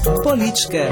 Política.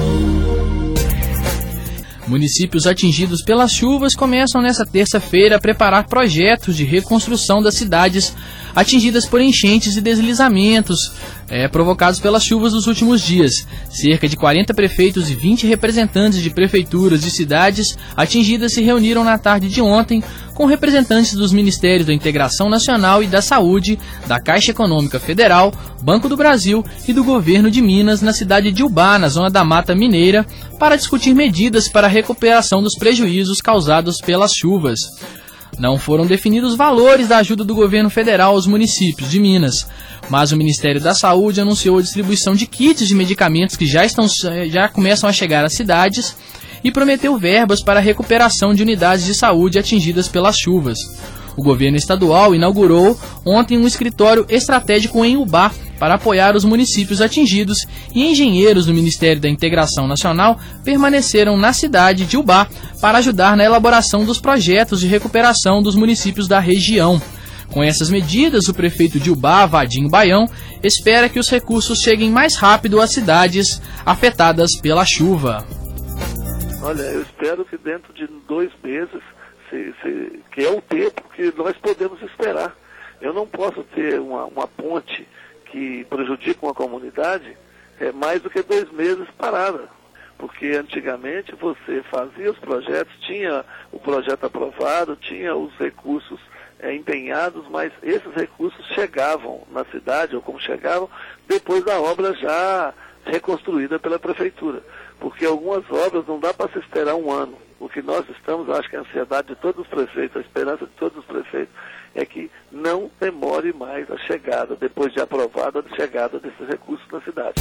Municípios atingidos pelas chuvas começam nesta terça-feira a preparar projetos de reconstrução das cidades atingidas por enchentes e deslizamentos provocados pelas chuvas dos últimos dias. Cerca de 40 prefeitos e 20 representantes de prefeituras de cidades atingidas se reuniram na tarde de ontem com representantes dos Ministérios da Integração Nacional e da Saúde, da Caixa Econômica Federal, Banco do Brasil e do Governo de Minas na cidade de Ubá, na zona da Mata Mineira, para discutir medidas para a recuperação dos prejuízos causados pelas chuvas. Não foram definidos valores da ajuda do governo federal aos municípios de Minas, mas o Ministério da Saúde anunciou a distribuição de kits de medicamentos que já começam a chegar às cidades e prometeu verbas para a recuperação de unidades de saúde atingidas pelas chuvas. O governo estadual inaugurou ontem um escritório estratégico em Ubá para apoiar os municípios atingidos e engenheiros do Ministério da Integração Nacional permaneceram na cidade de Ubá para ajudar na elaboração dos projetos de recuperação dos municípios da região. Com essas medidas, o prefeito de Ubá, Vadinho Baião, espera que os recursos cheguem mais rápido às cidades afetadas pela chuva. Olha, eu espero que dentro de 2 meses, que é o tempo que nós podemos esperar. Eu não posso ter uma ponte que prejudica uma comunidade mais do que 2 meses parada. Porque antigamente você fazia os projetos, tinha o projeto aprovado, tinha os recursos empenhados, mas esses recursos chegavam na cidade, ou como chegavam, depois da obra já reconstruída pela prefeitura. Porque algumas obras não dá para se esperar 1 ano. O que nós estamos, acho que a ansiedade de todos os prefeitos, a esperança de todos os prefeitos, é que não demore mais a chegada, depois de aprovada, a chegada desses recursos na cidade.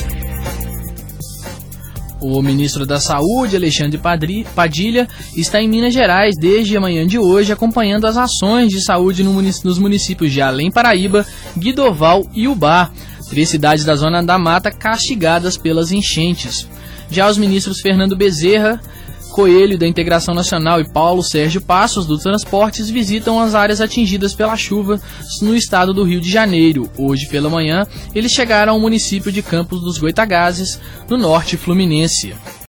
O ministro da Saúde, Alexandre Padilha, está em Minas Gerais desde a manhã de hoje, acompanhando as ações de saúde nos municípios de Além Paraíba, Guidoval e Ubá, 3 cidades da zona da mata castigadas pelas enchentes. Já os ministros Fernando Bezerra Coelho, da Integração Nacional, e Paulo Sérgio Passos, do Transportes, visitam as áreas atingidas pela chuva no estado do Rio de Janeiro. Hoje pela manhã, eles chegaram ao município de Campos dos Goitacazes, no norte fluminense.